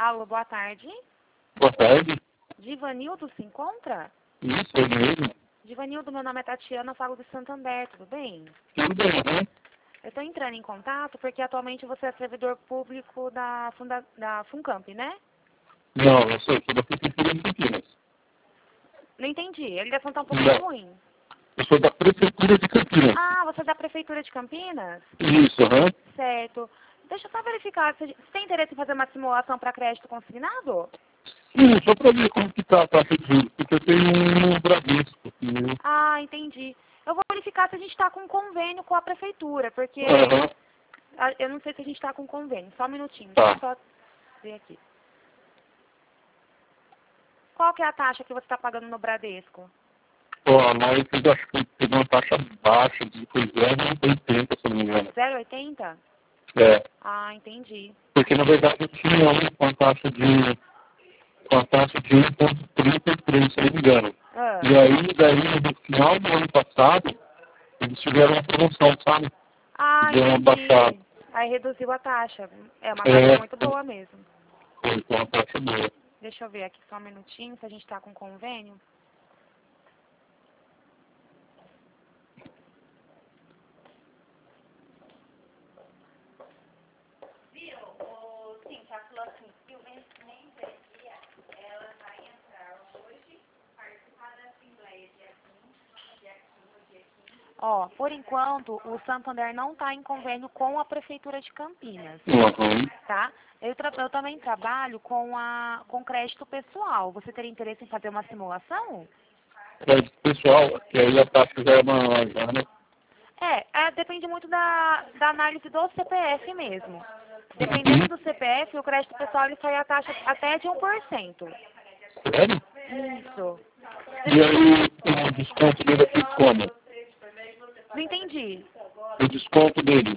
Alô, boa tarde. Boa tarde. Divanildo se encontra? Isso, é mesmo. Divanildo, meu nome é Tatiana, eu falo de Santander, tudo bem? Tudo bem, né? Eu estou entrando em contato porque atualmente você é servidor público da Funcamp, né? Não, eu sou da Prefeitura de Campinas. Não entendi, a ligação está um pouco Não, ruim. eu sou da Prefeitura de Campinas. Ah, você é da Prefeitura de Campinas? Isso, aham. Certo. Deixa eu só verificar, você tem interesse em fazer uma simulação para crédito consignado? Sim, só para ver como que tá a taxa de juros, porque eu tenho um Bradesco. Aqui. Ah, entendi. Eu vou verificar se a gente está com convênio com a Prefeitura, porque Aham, eu não sei se a gente está com convênio. Só um minutinho, deixa eu tá. só ver aqui. Qual que é a taxa que você está pagando no Bradesco? Ó, mas eu acho que teve uma taxa baixa, de foi 0,80, se eu não me engano. 0,80? É, Ah, entendi. porque na verdade eu tinha um com a taxa de 1,33, se eu não me engano. Ah, E aí, daí, no final do ano passado, eles tiveram uma promoção, sabe? Deu uma baixada. entendi. Aí reduziu a taxa. É uma taxa É, muito boa mesmo. foi uma taxa boa. Deixa eu ver aqui só um minutinho se a gente está com convênio. Ó, por enquanto, o Santander não está em convênio com a Prefeitura de Campinas, Uhum. tá? Eu também trabalho com crédito pessoal. Você teria interesse em fazer uma simulação? Crédito pessoal, que aí a taxa já é maior, já, né? Depende muito da análise do CPF mesmo. Dependendo do CPF, o crédito pessoal ele sai a taxa até de 1%. Sério? Isso. E aí o desconto dele é feito como? Não entendi. O desconto dele?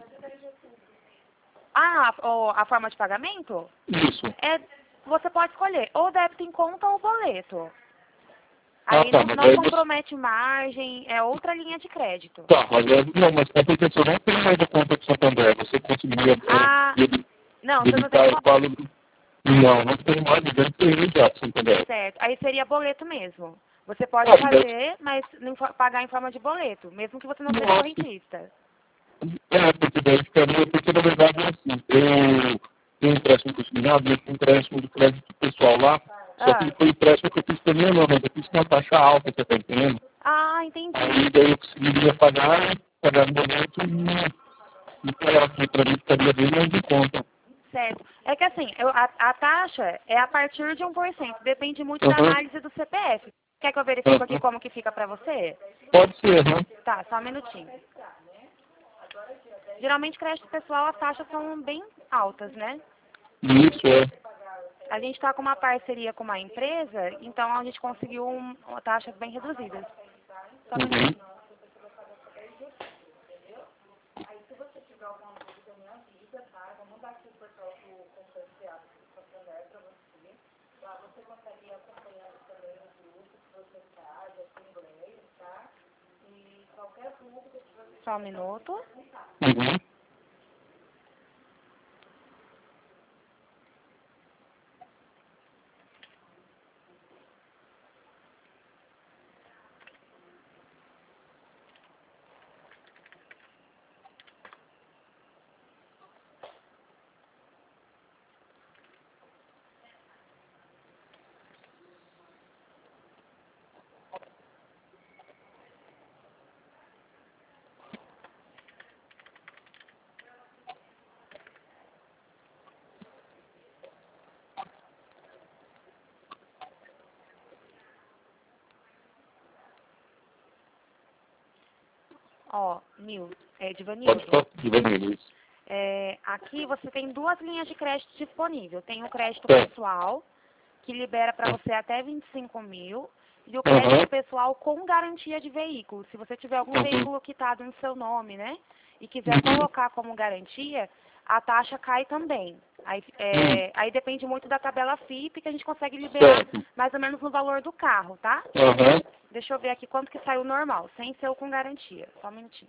Ah, a forma de pagamento? Isso. Você pode escolher ou débito em conta ou boleto. Ah, Aí tá, não, mas não aí você... compromete margem, é outra linha de crédito. Tá, mas aí, não, mas é porque você não tem mais a conta de Santander, você conseguiria Ah, não, você não tem debitar o valor... Não, não tem mais, deve ter já, Santander. certo. Aí seria boleto mesmo. Você pode Ah, mas... fazer, mas pagar em forma de boleto, mesmo que você não seja Nossa. correntista. Porque daí ficaria, porque na verdade é assim, eu tenho um empréstimo consignado, eu tenho um empréstimo de crédito pessoal lá, só que Ah, foi empréstimo que eu fiz pra minha irmã, mas eu fiz com uma taxa alta, você tá entendendo? entendi. Aí daí eu conseguiria pagar no momento e pra mim ficaria bem mais em conta. Certo. É que assim, a taxa é a partir de 1%. Depende muito da Aham, análise do CPF. Quer que eu verifique aqui aham. como que fica pra você? Pode ser, né? Tá, só um minutinho. Geralmente, crédito pessoal, as taxas são bem altas, né? Isso, é. A gente está com uma parceria com uma empresa, então a gente conseguiu taxas bem reduzidas. Só um Uhum. minutinho. Só um minuto. Uhum. Ó, Pode Divanildo, ficar vendo isso. aqui você tem duas linhas de crédito disponível. Tem o crédito Tá. pessoal, que libera para você até 25 mil, e o Aham, crédito pessoal com garantia de veículo. Se você tiver algum uhum, veículo quitado no seu nome, né, e quiser uhum. colocar como garantia, a taxa cai também. Aí depende muito da tabela FIP, que a gente consegue liberar Certo. mais ou menos no valor do carro, tá? Aham. Deixa eu ver aqui quanto que saiu normal, sem ser o com garantia. Só um minutinho.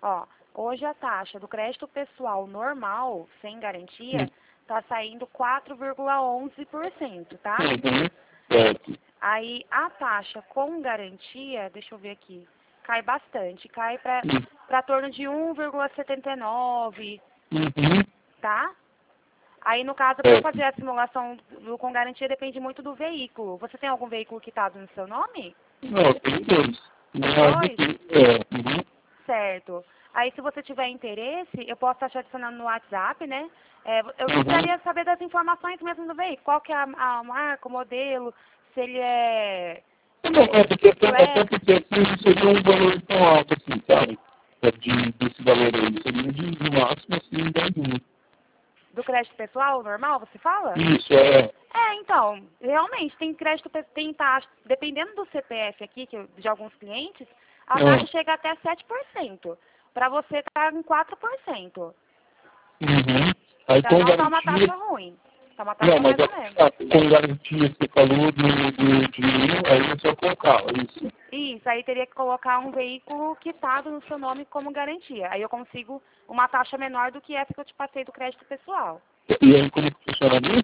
Ó, hoje a taxa do crédito pessoal normal, sem garantia, tá saindo 4,11%, tá? Uhum. Certo. Aí a taxa com garantia, deixa eu ver aqui, cai bastante, cai para torno de 1,79, Uhum. tá? Aí no caso, para fazer a simulação com garantia, depende muito do veículo. Você tem algum veículo quitado no seu nome? Não, tem dois. Dois? Uhum. Certo. Aí, se você tiver interesse, eu posso estar te adicionando no WhatsApp, né? Eu gostaria de saber das informações mesmo do veículo. Qual que é a marca, o modelo, se ele é... Não, porque até porque assim seria um valor tão alto assim, sabe? Desse valor aí. Seria de máximo assim, 10 mil. Do crédito pessoal normal, você fala? Isso, é. Então, realmente, tem crédito, tem taxa, dependendo do CPF aqui, de alguns clientes, a taxa chega até 7%. Para você está em 4%. Uhum. Aí Então, com não está uma garantia. taxa ruim. Está uma taxa Não, mas mais ou menos. com garantia você falou de aí é só com o carro, é isso. Isso, aí teria que colocar um veículo quitado no seu nome como garantia. Aí eu consigo uma taxa menor do que essa que eu te passei do crédito pessoal. E aí como que funcionaria?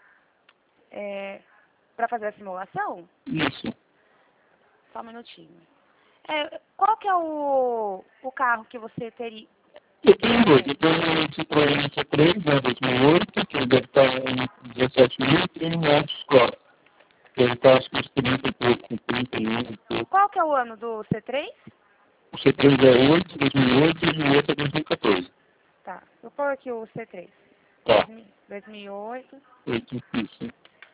Para fazer a simulação? Isso. Só um minutinho. Qual que é o carro que você teria? Eu tenho dois. Eu tenho um Citroën C3, né, 2008, que ele deve estar em 17 mil, e tem um Monte Score, que ele está acho que uns 30 e pouco, 31 e pouco. Qual que é o ano do C3? O C3 é 8, 2008 e o outro é 2014. Tá, vou pôr aqui o C3. Tá. 2008. 8, isso.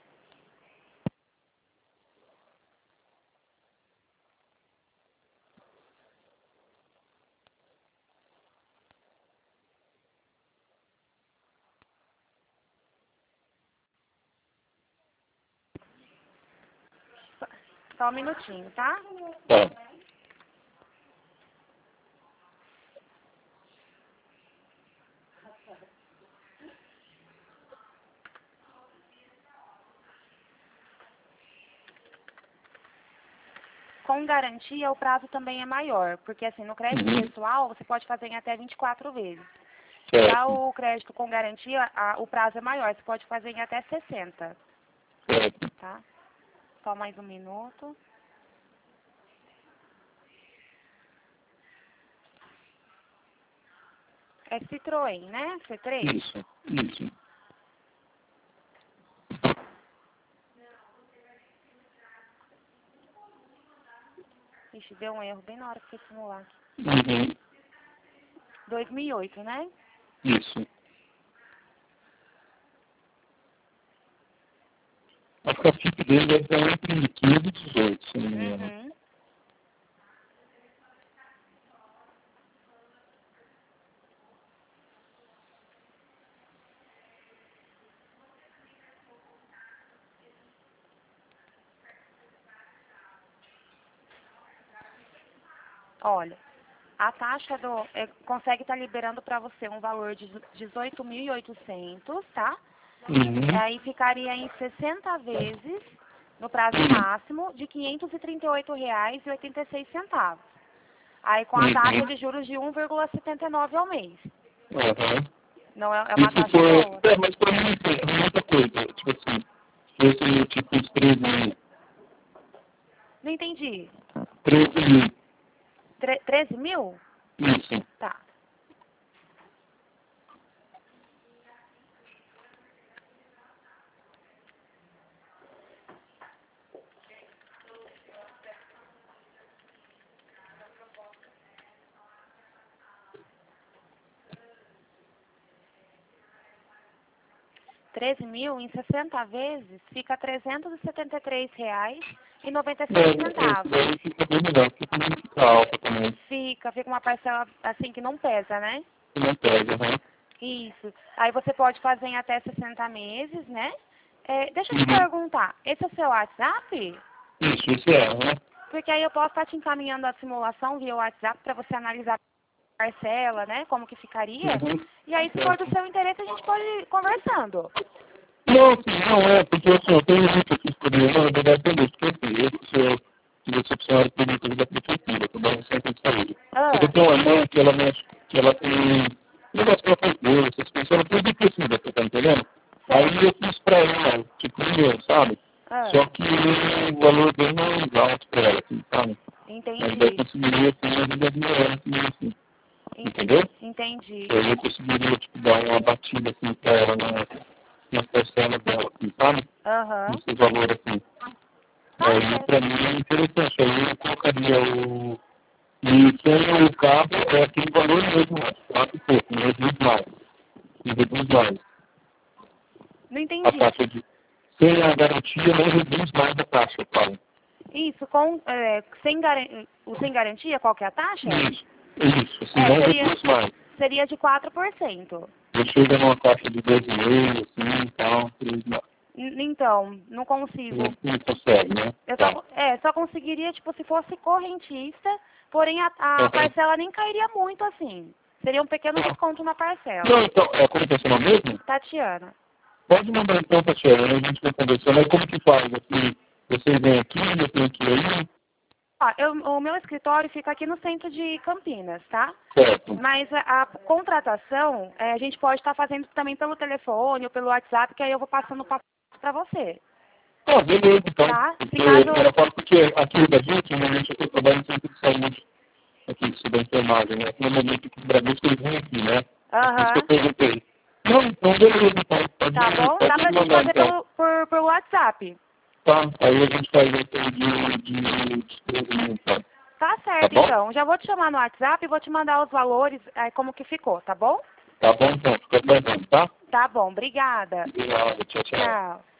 Só um minutinho, tá? Tá. Com garantia, o prazo também é maior, porque assim, no crédito pessoal, você pode fazer em até 24 vezes. Já o crédito com garantia, o prazo é maior, você pode fazer em até 60. Tá? Só mais um minuto. É Citroën, né? C3? Isso, isso. Ixi, deu um erro bem na hora que foi simular. Uhum. 2008, né? Isso. Acho que a FIP dele deve estar entre 15 e 18, se não me engano. Olha, a taxa consegue estar liberando para você um valor de 18.800, tá? Uhum. Aí ficaria em 60 vezes, no prazo máximo, de R$ 538,86. Aí com a taxa de juros de 1,79 ao mês. Uhum. Não é uma taxa boa. Mas pra mim é muita coisa. Tipo assim, se fosse tipo uns 13 mil. Não entendi. 13 mil. 13 mil? Isso. Tá. R$ 13.000 em 60 vezes fica R$ 373,96. Daí fica bem melhor, porque também fica alta também. Fica uma parcela assim que não pesa, né? Não pega, né? Isso. Aí você pode fazer em até 60 meses, né? Deixa eu te perguntar, esse é o seu WhatsApp? Isso é, né? Porque aí eu posso estar te encaminhando a simulação via WhatsApp para você analisar a parcela, né? Como que ficaria. E aí, se for do seu interesse, a gente pode ir conversando. Não, porque assim, eu tenho muito aqui escolher, na verdade tem muito, porque assim, se você precisar de público da prefeitura, tá bom? Centro de saúde. Eu tenho uma irmã que ela tem negócio que ela faz Deus, essas coisas, ela tem depressiva, você tá entendendo? Aí eu fiz pra ela, tipo, sabe? Só que o valor bem mais alto pra ela, assim, sabe? Entendi. Mas eu conseguiria, assim, ajudaria ela, assim. Entendeu? Entendi. Aí eu conseguiria, tipo, dar uma batida, assim, pra ela nas parcelas dela, assim, sabe? Esse valor, assim. Aí, pra mim, é interessante. Aí eu colocaria E sem o cabo, é aquele valor mesmo, 4 e pouco, não reduz mais. Não reduz mais. Não entendi. A taxa de... Sem a garantia, não reduz mais a taxa, eu falo. Isso, sem garantia, qual que é a taxa? Isso, assim, não reduz mais. Seria de 4%. Eu chego numa taxa de 2,5, assim, tal, 3 mais. Então, não consigo. Não consegue, né? Eu só conseguiria, tipo, se fosse correntista, porém a parcela nem cairia muito assim. Seria um pequeno desconto na parcela. Não, então, como que é seu nome mesmo? Tatiana. Pode mandar então, Tatiana, a gente vai conversando. Aí como que faz? Assim, vocês vêm aqui, eu tenho que ir aí? O meu escritório fica aqui no centro de Campinas, tá? Certo. Mas a contratação, a gente pode estar fazendo também pelo telefone ou pelo WhatsApp, que aí eu vou passando para você. Beleza, então. Tá? Era fácil porque aqui da gente, normalmente eu trabalho no centro de saúde, aqui sobre a enfermagem, né? Aqui no momento que o Bradesco eles vêm aqui, né? Por isso que eu perguntei. Não, então beleza, então. Tá bom? Dá pra gente fazer então. por WhatsApp. Tá, aí a gente faz de então. Tá certo, então. Já vou te chamar no WhatsApp e vou te mandar os valores, como que ficou, tá bom? Tá bom, então. Fica aguardando, tá? Tá bom, obrigada. Obrigado, tchau, tchau. Tchau.